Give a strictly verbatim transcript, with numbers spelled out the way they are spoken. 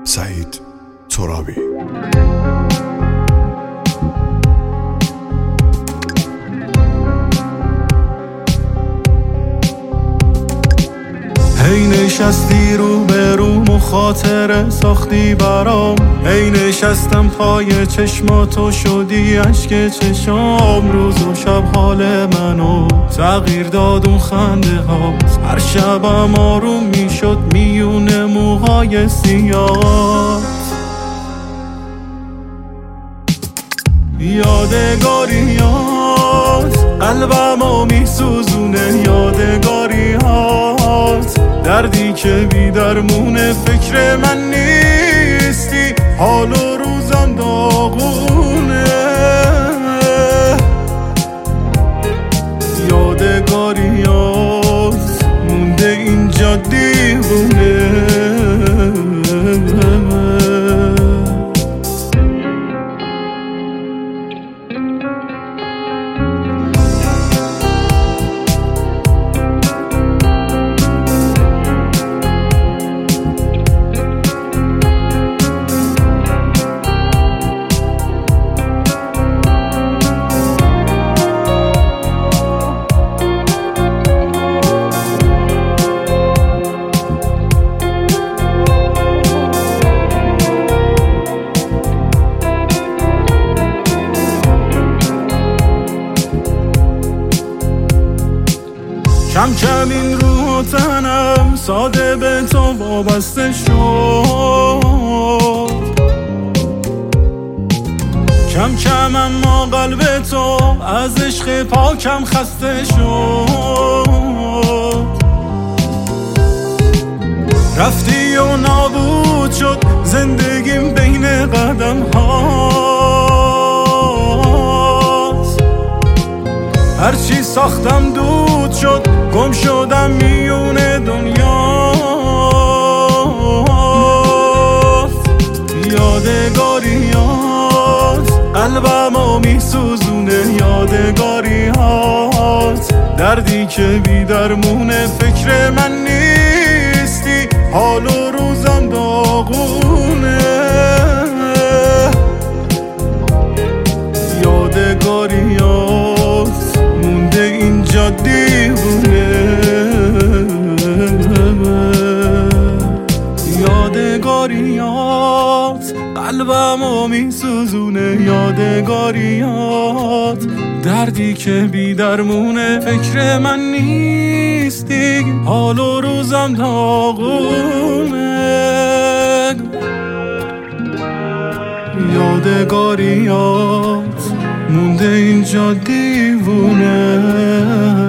سعید ترابی. هی نشستی رو به رو مخاطره ساختی برام، هی نشستم پای چشماتو شدی عشق چشام. روز و شب حال منو تغییر داد اون خنده هات، هر شبم آروم میشد میونه موهای سیاهات. یادگاریات قلبمو میسوزونه، یادگاریات دردی که بی درمونه. فکر من نیستی حال و روزم داغونه، یادگاریات مونده اینجا دیوونه. کم کم این روح و تنم ساده به تو وابسته شد، کم کم اما قلب تو از عشق پاکم خسته شد. رفتی و نابود شد زندگیم بین قدم هات، هرچی ساختم دود شد گم شدم میونه دنیاست. یادگاریات قلبمو میسوزونه، یادگاریات دردی که بی درمونه. فکر من نیستی حال و روزم داغونه، یادگاریات مونده اینجا دیوونه. یادگاریات قلبمو میسوزونه، یادگاریات دردی که بی درمونه. فکر من نیستی حال و روزم داغونه، یادگاریات مونده اینجا دیوونه.